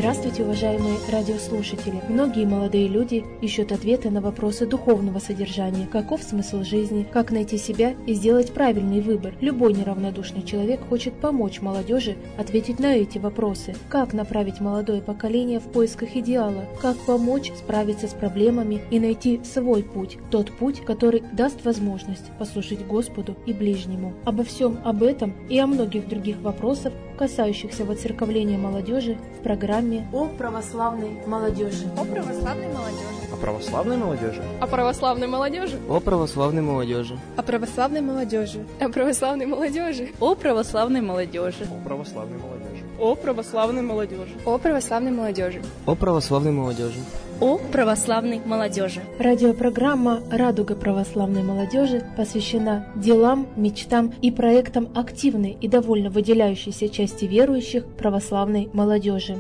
Здравствуйте, уважаемые радиослушатели! Многие молодые люди ищут ответы на вопросы духовного содержания. Каков смысл жизни? Как найти себя и сделать правильный выбор? Любой неравнодушный человек хочет помочь молодежи ответить на эти вопросы. Как направить молодое поколение в поисках идеала? Как помочь справиться с проблемами и найти свой путь? Тот путь, который даст возможность послужить Господу и ближнему. Обо всем об этом и о многих других вопросах, касающихся воцерковления молодежи, в программе «О православной молодежи». О православной молодежи. О православной молодежи. О православной молодежи. О православной молодежи. О православной молодежи. О православной молодежи. О православной молодежи. О православной молодежи. О православной молодежи. О православной молодежи. О православной молодежи. О православной молодежи. Радиопрограмма «Радуга православной молодежи» посвящена делам, мечтам и проектам активной и довольно выделяющейся части верующих православной молодежи.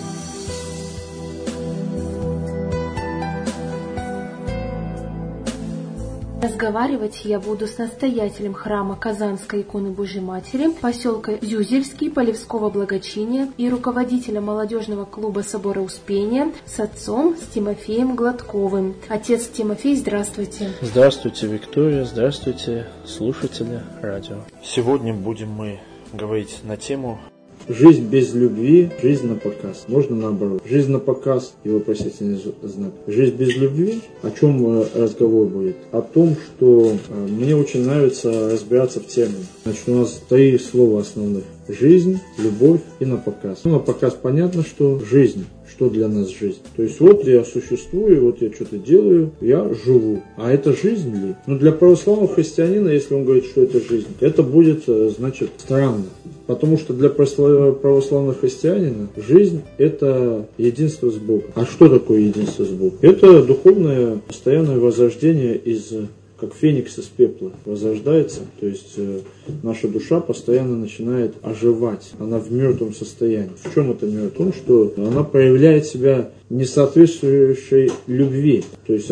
Разговаривать я буду с настоятелем храма Казанской иконы Божьей Матери, поселка Зюзельский, Полевского благочиния и руководителем молодежного клуба Собора Успения, с отцом, с Тимофеем Гладковым. Отец Тимофей, здравствуйте. Здравствуйте, Виктория, здравствуйте, слушатели радио. Сегодня будем мы говорить на тему «Жизнь без любви, жизнь на показ». Можно наоборот. Жизнь на показ и вопросительный знак. Жизнь без любви. О чем разговор будет? О том, что мне очень нравится разбираться в терминах. Значит, у нас 3 слова основных. Жизнь, любовь и на показ. На показ понятно, что жизнь. Что для нас жизнь? То есть вот я существую, вот я что-то делаю, я живу. А это жизнь ли? Для православного христианина, если он говорит, что это жизнь, это будет, значит, странно. Потому что для православного христианина жизнь – это единство с Богом. А что такое единство с Богом? Это духовное постоянное возрождение как феникс из пепла возрождается, то есть наша душа постоянно начинает оживать, она в мертвом состоянии. В чем это мертвое? В том, что она проявляет себя несоответствующей любви, то есть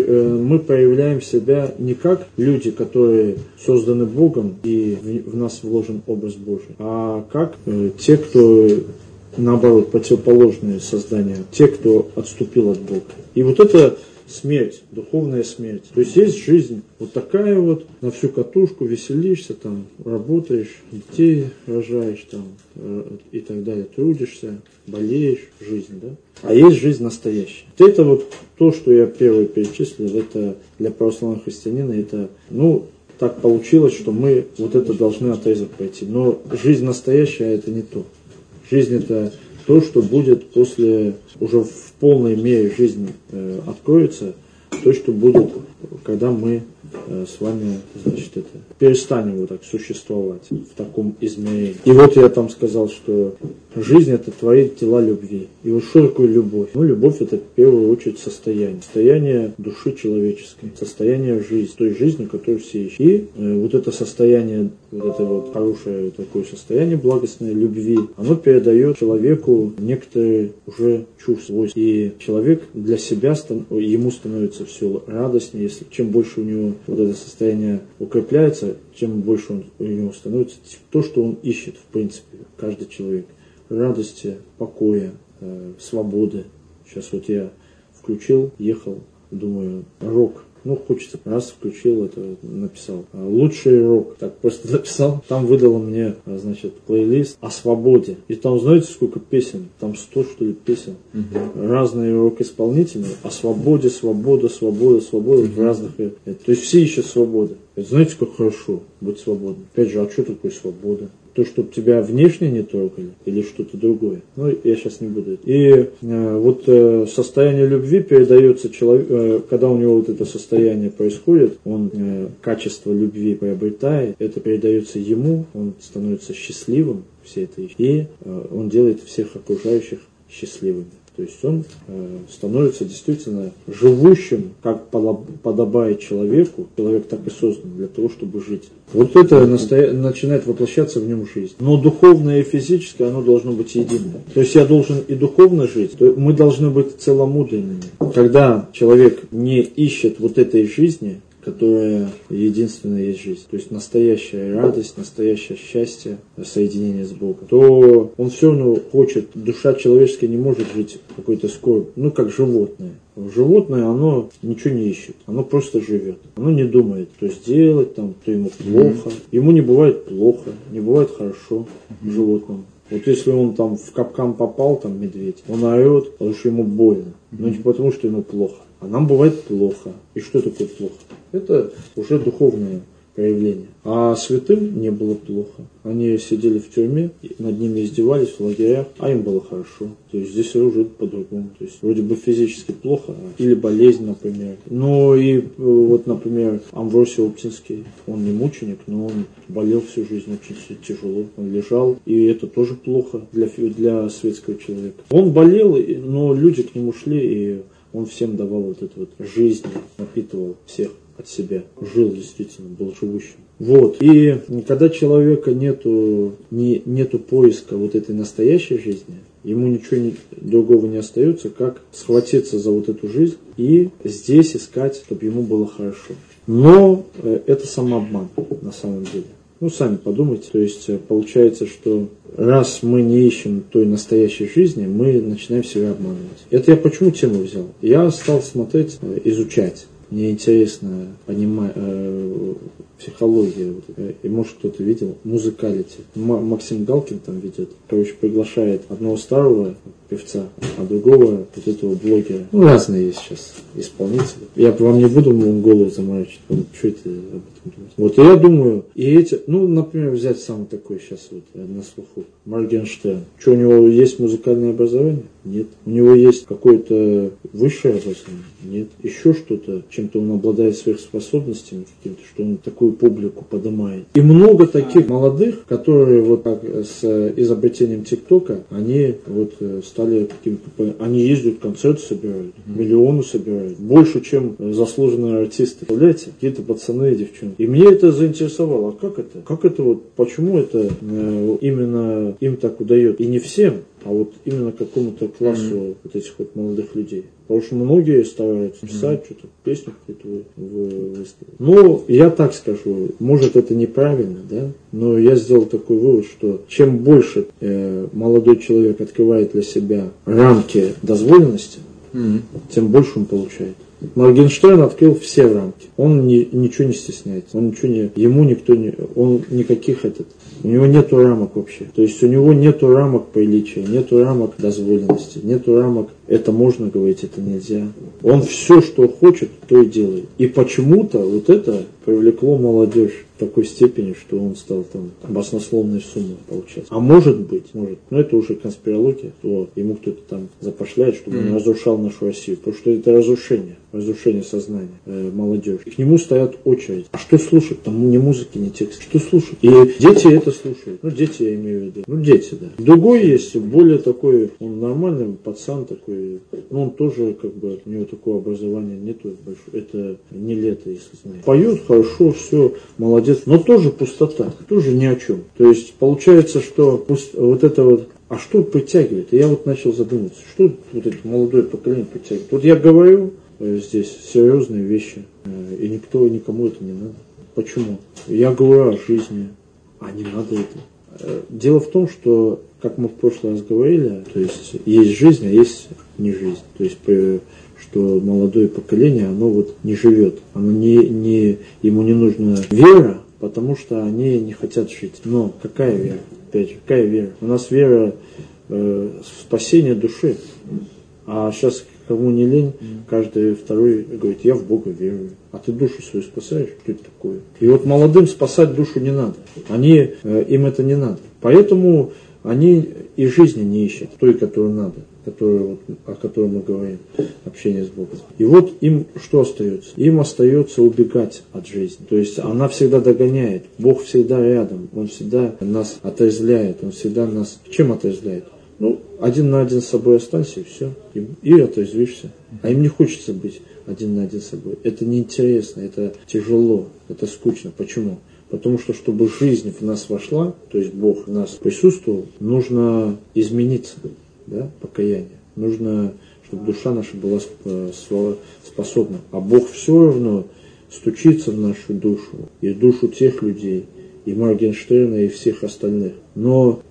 мы проявляем себя не как люди, которые созданы Богом и в нас вложен образ Божий, а как те, кто наоборот противоположные создания, те, кто отступил от Бога. И вот это смерть, духовная смерть. То есть есть жизнь вот такая вот, на всю катушку, веселишься, там, работаешь, детей рожаешь, там, и так далее, трудишься, болеешь, жизнь, да? А есть жизнь настоящая. Это вот то, что я первое перечислил, это для православного христианина, это, так получилось, что мы вот это должны отрезок пройти. Но жизнь настоящая, это не то. Жизнь это то, что будет после, уже в полной мере жизни откроется, то, что будет, когда мы с вами, значит, перестанем вот так существовать в таком измерении. И вот я там сказал, что жизнь это творит дела любви. И вот что такое любовь? Любовь это в первую очередь состояние души человеческой, состояние жизни, той жизни, которую все ищут. И вот это состояние, вот это вот хорошее такое состояние благостной любви, оно передает человеку некоторые уже чувства. И человек для себя, ему становится все радостнее, если чем больше у него вот это состояние укрепляется, тем больше у него становится то, что он ищет, в принципе, каждый человек. Радости, покоя, свободы. Сейчас вот я включил, ехал, думаю, рок. Хочется, раз включил, это написал. Лучший рок. Так просто написал. Там выдало мне, значит, плейлист о свободе. И там, знаете, сколько песен? Там 100, что ли, песен. Разные рок-исполнители. О свободе, свобода в разных. То есть все ищут свободы. Знаете, как хорошо быть свободным. Опять же, а что такое свобода? То, чтобы тебя внешне не трогали или что-то другое. Я сейчас не буду. И вот состояние любви передается человеку, когда у него вот это состояние происходит, он качество любви приобретает, это передается ему, он становится счастливым, все это, и он делает всех окружающих счастливыми. То есть он становится действительно живущим, как подобает человеку. Человек так и создан для того, чтобы жить. Вот это начинает воплощаться в нем жизнь. Но духовное и физическое, оно должно быть единое. То есть я должен и духовно жить, то мы должны быть целомудренными. Когда человек не ищет вот этой жизни, которая единственная есть жизнь, то есть настоящая радость, настоящее счастье, соединение с Богом, то он все равно хочет, душа человеческая не может жить в какой-то скорби, как животное. Животное, оно ничего не ищет, оно просто живет, оно не думает, то сделать, то ему плохо, ему не бывает плохо, не бывает хорошо животному. Вот если он в капкан попал, медведь, он орет, потому что ему больно, но не потому, что ему плохо. А нам бывает плохо. И что такое плохо? Это уже духовное проявление. А святым не было плохо. Они сидели в тюрьме, над ними издевались в лагерях, а им было хорошо. То есть здесь уже по-другому. То есть вроде бы физически плохо, или болезнь, например. Но и например, Амвросий Оптинский, он не мученик, но он болел всю жизнь очень тяжело. Он лежал, и это тоже плохо для светского человека. Он болел, но люди к нему шли, и он всем давал жизнь, напитывал всех от себя, жил действительно, был живущим. И когда человека нету поиска этой настоящей жизни, ему ничего другого не остается, как схватиться за эту жизнь и здесь искать, чтобы ему было хорошо. Но это самообман на самом деле. Сами подумайте, то есть получается, что раз мы не ищем той настоящей жизни, мы начинаем себя обманывать. Это я почему тему взял? Я стал смотреть, изучать. Мне интересно психология. И может кто-то видел музыкалити. Максим Галкин там ведет. Приглашает одного старого певца, а другого этого блогера. Разные есть сейчас исполнители. Я вам не буду голову заморачивать. Что это об этом думать? И я думаю, например, взять самый такой сейчас на слуху. Моргенштерн. Что, у него есть музыкальное образование? Нет. У него есть какое-то высшее образование? Нет. Еще что-то, чем-то он обладает сверхспособностями каким-то, что он такую публику поднимает. И много таких молодых, которые с изобретением ТикТока, они стали какими-то, они ездят, концерты собирают, миллионы собирают, больше, чем заслуженные артисты. Представляете? Какие-то пацаны и девчонки. И мне это заинтересовало. А как это? Почему это именно им так удается? И не всем, а именно какому-то классу этих молодых людей. Потому что многие стараются писать что-то, песню какую-то выставить. Я так скажу, может это неправильно, да? Но я сделал такой вывод, что чем больше молодой человек открывает для себя рамки дозволенности, тем больше он получает. Моргенштерн открыл все рамки. Он ничего не стесняется. Он у него нету рамок вообще. То есть у него нету рамок приличия, нету рамок дозволенности, нету рамок это можно говорить, это нельзя. Он все, что хочет, то и делает. И почему-то это привлекло молодежь в такой степени, что он стал баснословные суммы получать. А может быть, но это уже конспирология, то ему кто-то там запошляет, чтобы он разрушал нашу Россию. Потому что это разрушение сознания молодежи. И к нему стоят очередь. А что слушать? Там ни музыки, ни текста. Что слушать? И дети это слушают. Дети я имею в виду. Дети, да. Другой есть, более такой, он нормальный пацан такой, но он тоже у него такого образования нету большого. Это не лето, если знаете. Поет хорошо, все, молодец, но тоже пустота, тоже ни о чем. То есть получается, что а что притягивает? И я начал задумываться, что это молодое поколение притягивает. Я говорю здесь серьезные вещи, и никому это не надо. Почему? Я говорю о жизни, а не надо это. Дело в том, что, как мы в прошлый раз говорили, то есть жизнь, а есть не жизнь. То есть что молодое поколение, оно не живет, ему не нужна вера, потому что они не хотят жить. Но какая вера? Опять же, какая вера? У нас вера в спасение души. А сейчас, кому не лень, каждый второй говорит, я в Бога верую. А ты душу свою спасаешь? Что это такое? И молодым спасать душу не надо. Им это не надо. Поэтому они и жизни не ищут, той, которую надо, о которой мы говорим, общение с Богом. И им что остается? Им остается убегать от жизни. То есть она всегда догоняет. Бог всегда рядом. Он всегда нас отрезвляет. Он всегда нас... Чем отрезвляет? Один на один с собой останься, и все. И отрезвишься. А им не хочется быть один на один с собой. Это неинтересно, это тяжело, это скучно. Почему? Потому что, чтобы жизнь в нас вошла, то есть Бог в нас присутствовал, нужно измениться, да, покаяние. Нужно, чтобы душа наша была способна. А Бог все равно стучится в нашу душу и в душу тех людей, и Моргенштерна, и всех остальных. Но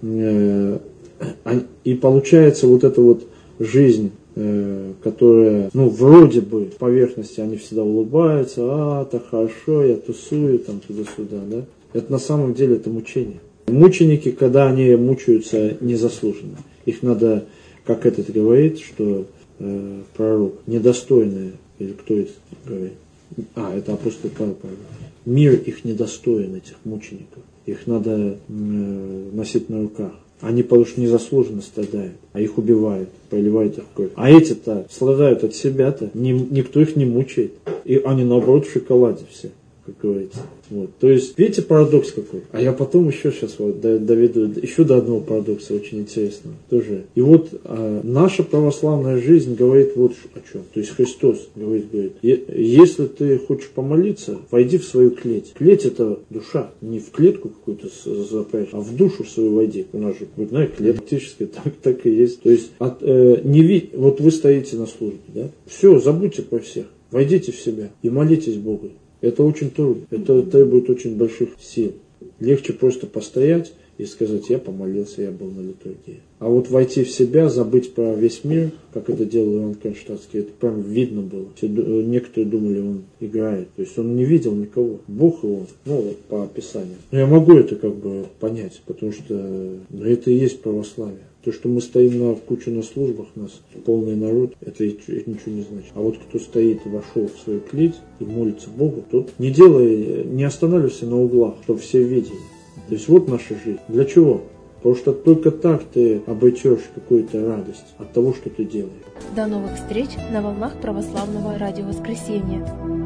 и получается вот эта вот жизнь, которая, вроде бы в поверхности они всегда улыбаются, так хорошо, я тусую, там туда-сюда, да. Это на самом деле это мучение. Мученики, когда они мучаются незаслуженно, их надо, как этот говорит, что пророк, недостойные, или кто это говорит? Это апостол Павел. Мир их недостоин, этих мучеников. Их надо носить на руках. Они, потому что незаслуженно страдают, а их убивают, проливают их кровь. А эти-то страдают от себя-то, никто их не мучает. И они, наоборот, в шоколаде все, как говорится. Вот. То есть, видите, парадокс какой? А я потом еще сейчас доведу еще до одного парадокса, очень интересного тоже. И вот наша православная жизнь говорит вот о чем. То есть Христос говорит, если ты хочешь помолиться, войди в свою клеть. Клеть — это душа, не в клетку какую-то запрячь, а в душу свою войди. У нас же, клетка фактически так и есть. То есть, вот вы стоите на службе, да? Все, забудьте про всех. Войдите в себя и молитесь Богу. Это очень трудно, это требует очень больших сил. Легче просто постоять и сказать, я помолился, я был на литургии. А вот войти в себя, забыть про весь мир, как это делал Иоанн Кронштадтский, это прям видно было. Некоторые думали, он играет, то есть он не видел никого. Бог его, по описанию. Но я могу это понять, потому что это и есть православие. То, что мы стоим на кучу на службах, у нас полный народ, это ничего не значит. А вот кто стоит и вошел в свою клеть и молится Богу, тот не останавливайся на углах, чтобы все видели. То есть вот наша жизнь. Для чего? Потому что только так ты обретешь какую-то радость от того, что ты делаешь. До новых встреч на волнах православного радио Воскресенья.